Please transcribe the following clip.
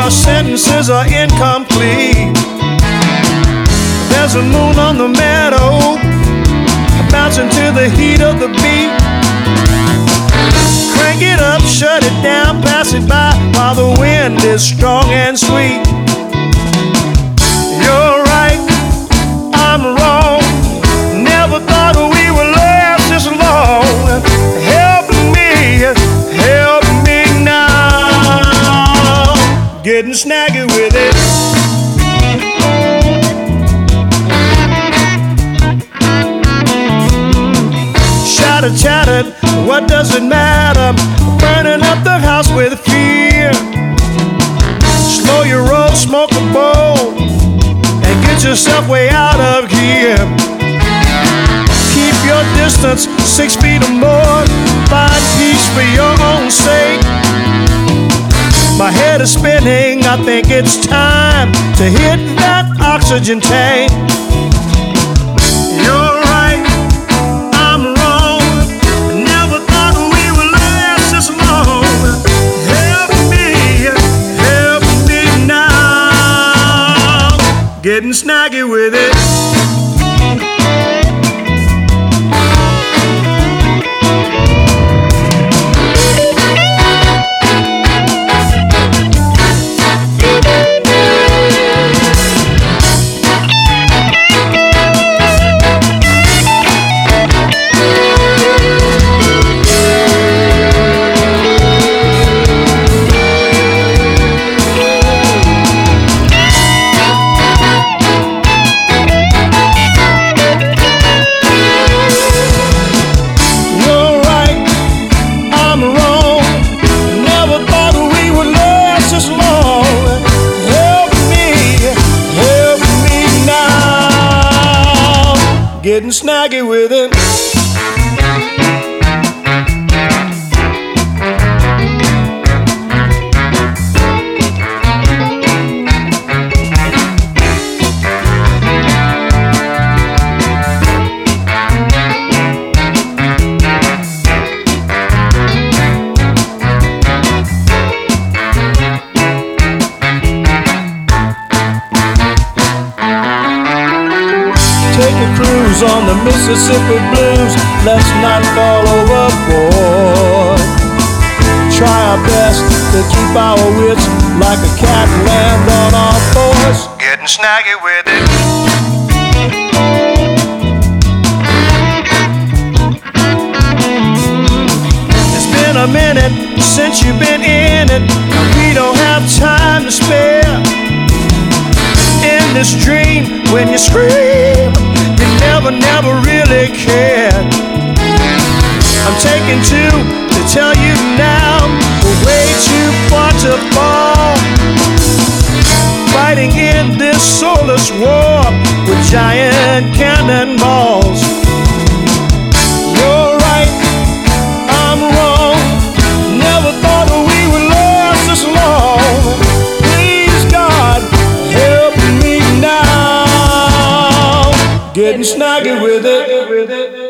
your sentences are incomplete. There's a moon on the meadow, bouncing to the heat of the beat. Crank it up, shut it down, pass it by while the wind is strong and sweet. You're right, I'm wrong. Never thought we would last this long. Help me now. Getting snaggy with it. Chatter, what does it matter? Burning up the house with fear. Slow your roll, smoke a bowl, and get yourself way out of here. Keep your distance 6 feet or more. Find peace for your own sake. My head is spinning, I think it's time to hit that oxygen tank. You're right, I'm wrong. Never thought we would last this long. Help me now. Getting snaggy with it. Getting snaggy with it. Take a cruise on the Mississippi Blues. Let's not fall overboard. Try our best to keep our wits like a cat land on our fours. Getting snaggy with it. It's been a minute since you've been in it. We don't have time to spare. In this dream, when you scream, you never really cared. I'm taking two to tell you now, we're way too far to fall. Fighting in this soulless war with giant cannonballs. You're right, I'm wrong. Never thought we would last this long. Please God, help me now. Getting snaggy with it.